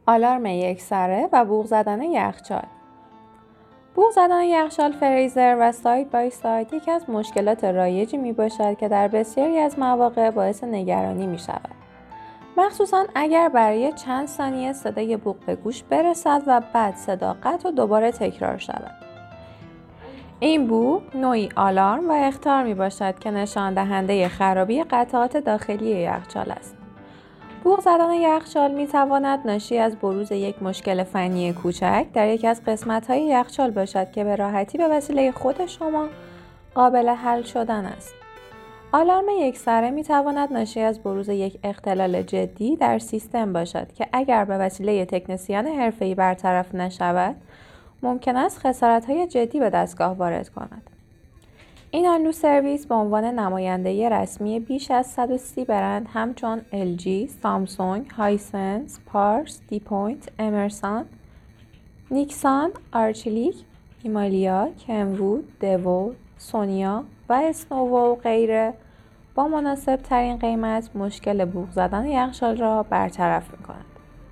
آلارم یکسره و بوق زدن یخچال. بوق زدن یخچال فریزر و ساید بای ساید یکی از مشکلات رایجی می باشد که در بسیاری از مواقع باعث نگرانی می شود. مخصوصاً اگر برای چند ثانیه صدای بوق به گوش برسد و بعد صدا قطع و دوباره تکرار شود. این بوق نوعی آلارم و اخطار می باشد که نشان دهنده خرابی قطعات داخلی یخچال است. بوق زدن یخچال می تواند ناشی از بروز یک مشکل فنی کوچک در یک از قسمت‌های یخچال باشد که به راحتی به وسیله خود شما قابل حل شدن است. آلارم یکسره می تواند ناشی از بروز یک اختلال جدی در سیستم باشد که اگر به وسیله تکنسین حرفه‌ای برطرف نشود، ممکن است خسارت‌های جدی به دستگاه وارد کند. این آنلو سرویس به عنوان نماینده رسمی بیش از 130 برند همچون LG، سامسونگ، هایسنس، پارس، دیپوینت، امرسان، نیکسان، آرچلیک، هیمالیا، کنوود، دوو، سونیا و اسنوو و غیره با مناسب ترین قیمت مشکل بوق زدن یخچال را برطرف می کند.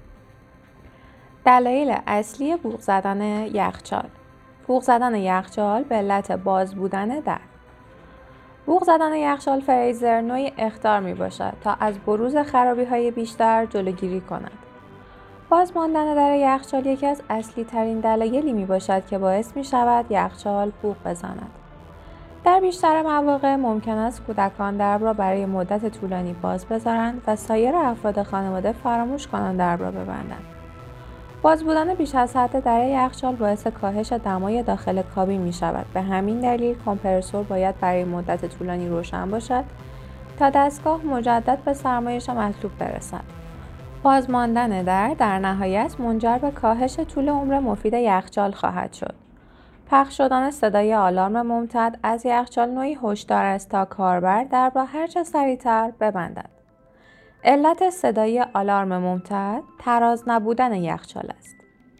دلایل اصلی بوق زدن یخچال. بوق زدن یخچال به علت باز بودن در. بوق زدن یخچال فریزر نوعی اخطار می باشد تا از بروز خرابی های بیشتر جلوگیری کند. باز ماندن در یخچال یکی از اصلی ترین دلایلی می باشد که باعث می شود یخچال بوق بزند. در بیشتر مواقع ممکن است کودکان درب را برای مدت طولانی باز بذارند و سایر افراد خانواده فراموش کنند درب را ببندند. باز بودن بیش از حد در یخچال باعث کاهش دمای داخل کابین می شود. به همین دلیل کمپرسور باید برای مدت طولانی روشن باشد تا دستگاه مجدد به سرمایش مطلوب برسد. باز ماندن در نهایت منجر به کاهش طول عمر مفید یخچال خواهد شد. پخش شدن صدای آلارم ممتد از یخچال نوعی هشدار است تا کاربر درب را هرچه سریعتر ببندد. علت صدای آلارم ممتد تراز نبودن یخچال است.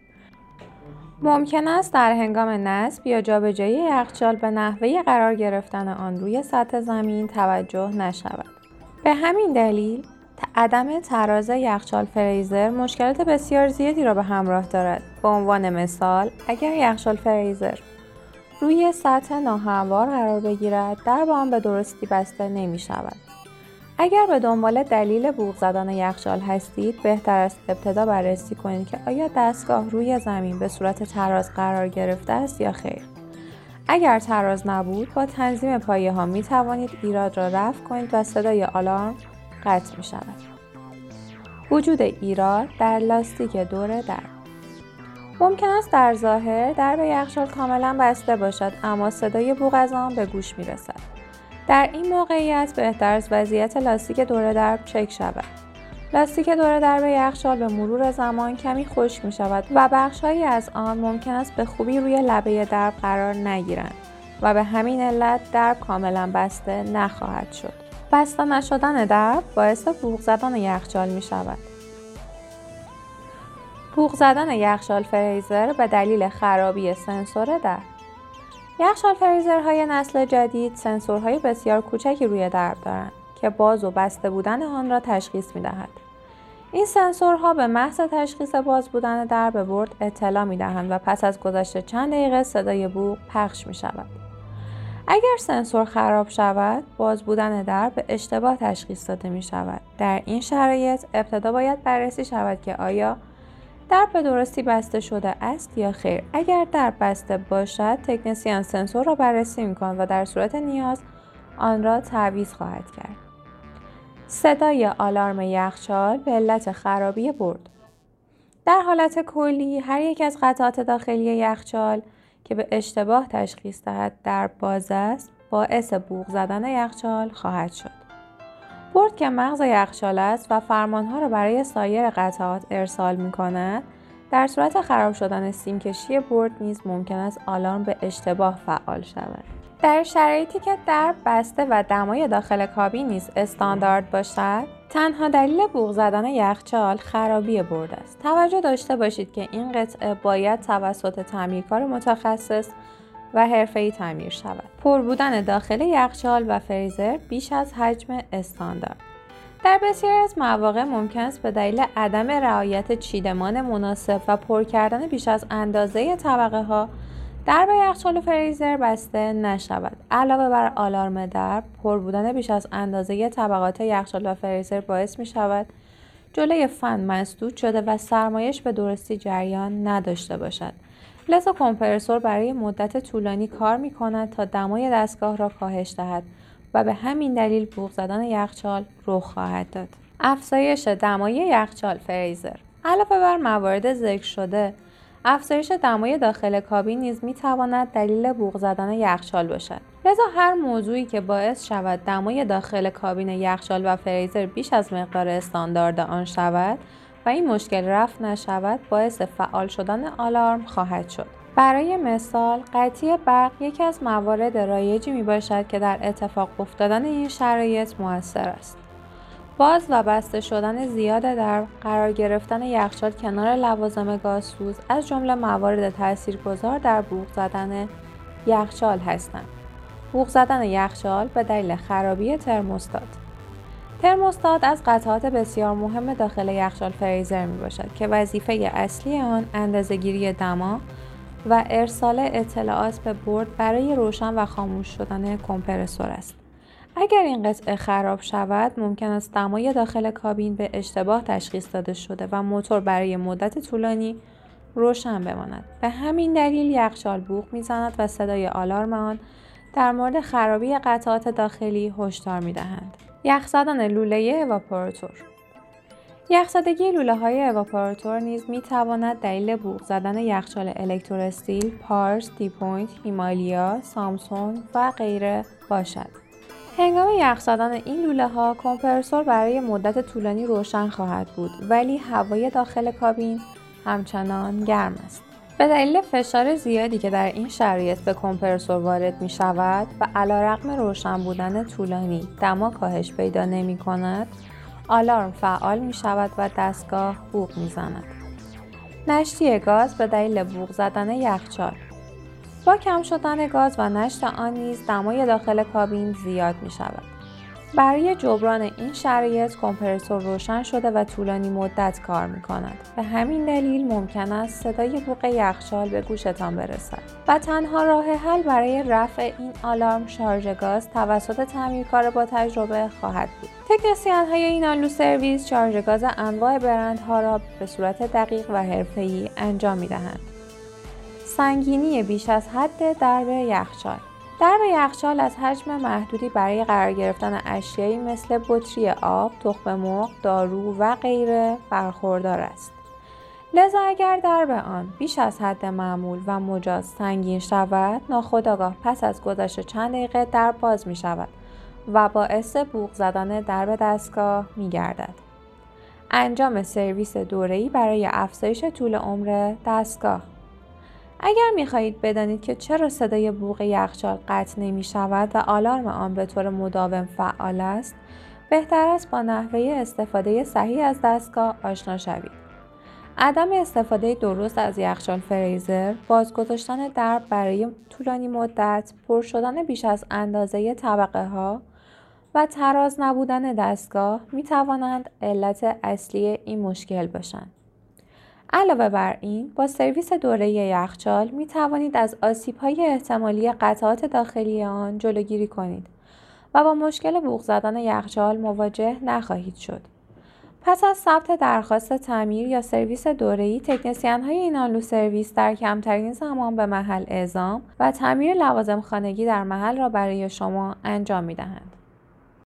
ممکن است در هنگام نصب یا جابجایی یخچال به نحوه قرار گرفتن آن روی سطح زمین توجه نشود. به همین دلیل عدم تراز یخچال فریزر مشکلات بسیار زیادی را به همراه دارد. به عنوان مثال، اگر یخچال فریزر روی سطح ناهموار قرار بگیرد، درب آن به درستی بسته نمی شود. اگر به دنبال دلیل بوق زدن یخچال هستید، بهتر است ابتدا بررسی کنید که آیا دستگاه روی زمین به صورت تراز قرار گرفته است یا خیر. اگر تراز نبود، با تنظیم پایه ها می توانید ایراد را رفع کنید و صدای آلارم قطع می شود. وجود ایراد در لاستیک دور در. ممکن است در ظاهر درب یخچال کاملا بسته باشد، اما صدای بوق از آن به گوش می رسد. در این موقعیت بهتر است وضعیت لاستیک دور درب چک شود. لاستیک دور درب یخچال به مرور زمان کمی خشک می شود و بخش‌هایی از آن ممکن است به خوبی روی لبه درب قرار نگیرند و به همین علت درب کاملا بسته نخواهد شد. بسته نشدن درب باعث بوق زدن یخچال می شود. بوق زدن یخچال فریزر به دلیل خرابی سنسور در. یخچال فریزرهای نسل جدید سنسورهای بسیار کوچکی روی درب دارند که باز و بسته بودن آن را تشخیص می دهد. این سنسورها به محض تشخیص باز بودن درب به برد اطلاع می دهند و پس از گذشت چند دقیقه صدای بوق پخش می شود. اگر سنسور خراب شود، باز بودن درب به اشتباه تشخیص داده می شود. در این شرایط ابتدا باید بررسی شود که آیا درب به درستی بسته شده است یا خیر. اگر درب بسته باشد، تکنسین سنسور را بررسی می‌کند و در صورت نیاز آن را تعویض خواهد کرد. صدای آلارم یخچال به علت خرابی برد. در حالت کلی، هر یک از قطعات داخلی یخچال که به اشتباه تشخیص دهد درب باز است، باعث بوق زدن یخچال خواهد شد. برد که مغز یخچال است و فرمانها را برای سایر قطعات ارسال می‌کند. در صورت خراب شدن سیمکشی برد نیز ممکن است آلارم به اشتباه فعال شود. در شرایطی که درب بسته و دمای داخل کابین نیز استاندارد باشد، تنها دلیل بوق زدن یخچال خرابی برد است. توجه داشته باشید که این قطعه باید توسط تعمیرکار متخصص و حرفه‌ای تعمیر شود. پر بودن داخل یخچال و فریزر بیش از حجم استاندارد. در بسیاری از مواقع ممکن است به دلیل عدم رعایت چیدمان مناسب و پر کردن بیش از اندازه طبقه ها درب یخچال و فریزر بسته نشود. علاوه بر آلارم درب، پر بودن بیش از اندازه طبقات یخچال و فریزر باعث می شود جلوی فن مسدود شده و سرمایش به درستی جریان نداشته باشد. لذا کمپرسور برای مدت طولانی کار می کند تا دمای دستگاه را کاهش دهد و به همین دلیل بوق زدن یخچال رخ خواهد داد. افزایش دمای یخچال فریزر. علاوه بر موارد ذکر شده، افزایش دمای داخل کابین نیز می‌تواند دلیل بوق زدن یخچال باشد. لذا هر موضوعی که باعث شود دمای داخل کابین یخچال و فریزر بیش از مقدار استاندارد آن شود و این مشکل رفع نشود، باعث فعال شدن آلارم خواهد شد. برای مثال، قطعی برق یکی از موارد رایجی میباشد که در اتفاق افتادن این شرایط مؤثر است. باز و بسته شدن زیاد در قرار گرفتن یخچال کنار لوازم گازسوز از جمله موارد تاثیرگذار در بوق زدن یخچال هستند. بوق زدن یخچال به دلیل خرابی ترموستات. ترموستات از قطعات بسیار مهم داخل یخچال فریزر می باشد که وظیفه اصلی آن اندازه‌گیری دما و ارسال اطلاعات به بورد برای روشن و خاموش شدن کمپرسور است. اگر این قطعه خراب شود، ممکن است دمای داخل کابین به اشتباه تشخیص داده شده و موتور برای مدت طولانی روشن بماند. به همین دلیل یخچال بوق می‌زند و صدای آلارم آن در مورد خرابی قطعات داخلی هشدار می‌دهند. یخ زدن لوله اواپوراتور. یخزدگی لوله‌های اواپوراتور نیز می‌تواند دلیل بوق زدن یخچال الکتروستیل، پارس، دیپوینت، هیمالیا، سامسونگ و غیره باشد. هنگام یخ زدن این لوله‌ها، کمپرسور برای مدت طولانی روشن خواهد بود، ولی هوای داخل کابین همچنان گرم است. به دلیل فشار زیادی که در این شرایط به کمپرسور وارد می شود و علیرغم روشن بودن طولانی دما کاهش پیدا نمی کند، آلارم فعال می شود و دستگاه بوق می زند. نشتی گاز به دلیل بوق زدن یخچال. با کم شدن گاز و نشت آن نیز دمای داخل کابین زیاد می شود. برای جبران این شرایط کمپرسور روشن شده و طولانی مدت کار می کند. به همین دلیل ممکن است صدای بوق یخچال به گوشتان برسد و تنها راه حل برای رفع این آلارم شارژ گاز توسط تعمیرکار با تجربه خواهد بود. تکنسین‌های اینالو سرویس شارژ گاز انواع برندها را به صورت دقیق و حرفه‌ای انجام می دهند. سنگینی بیش از حد درب یخچال. درب یخچال از حجم محدودی برای قرار گرفتن اشیایی مثل بطری آب، تخم مرغ، دارو و غیره برخوردار است. لذا اگر درب آن بیش از حد معمول و مجاز سنگین شود، ناخودآگاه پس از گذشت چند دقیقه درب باز می شود و باعث بوق زدن درب دستگاه می گردد. انجام سرویس دوره‌ای برای افزایش طول عمر دستگاه. اگر می‌خواهید بدانید که چرا صدای بوق یخچال قطع نمی‌شود و آلارم آن به طور مداوم فعال است، بهتر است با نحوه استفاده صحیح از دستگاه آشنا شوید. عدم استفاده درست از یخچال فریزر، بازگذاشتن درب برای طولانی مدت، پر شدن بیش از اندازه طبقه ها و تراز نبودن دستگاه می‌توانند علت اصلی این مشکل باشند. علاوه بر این، با سرویس دوره‌ای یخچال می توانید از آسیب‌های احتمالی قطعات داخلی آن جلوگیری کنید و با مشکل بوق زدن یخچال مواجه نخواهید شد. پس از ثبت درخواست تعمیر یا سرویس دوره‌ای، تکنسین‌های اینالو سرویس در کمترین زمان به محل اعزام و تعمیر لوازم خانگی در محل را برای شما انجام می‌دهند.